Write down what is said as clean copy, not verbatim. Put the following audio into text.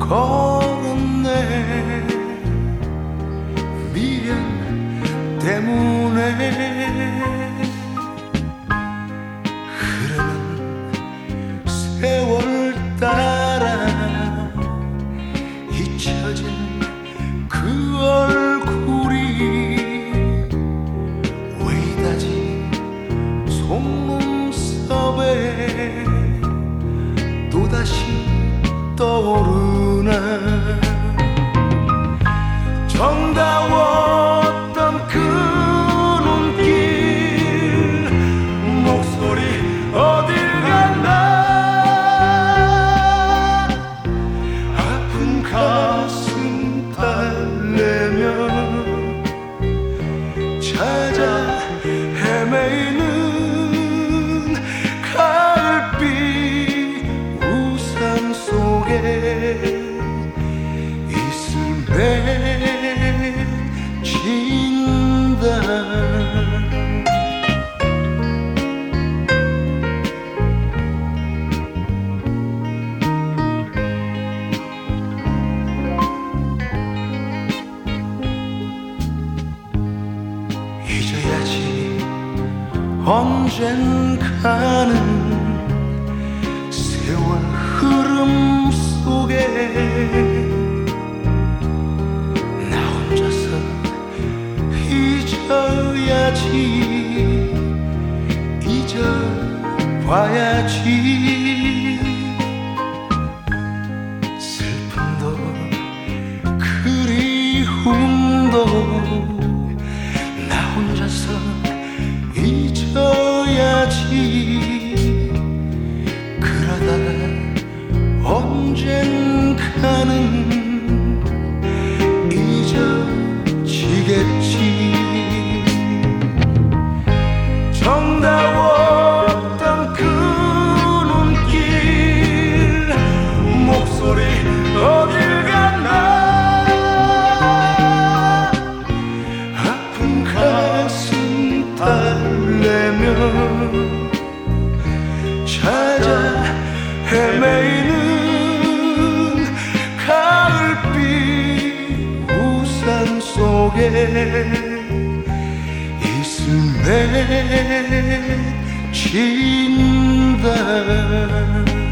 걸었네. 미련 때문에 흐르는 세월 따라 잊혀진 그 얼굴이 외다지 속눈썹에 또다시 떠오르나. 정다웠던 그 눈길 목소리 어딜 갔나. 아픈 가슴 달래며 찾아 헤매이는 가을빛 우산 속에 이슬 맺힌다. 잊어야지 언젠가는 세월 흐름 속에 나 혼자서 잊어야지. 잊어봐야지. 슬픔도 그리움도 나 혼자서 잊어야지. 그러다가 언젠가는 잊어지겠지. 정다웠던 그 눈길 목소리 어딜 갔나. 아픈 가슴 달래며 찾아 헤매이는 가을빛 우산 속에 이슬 맺힌다.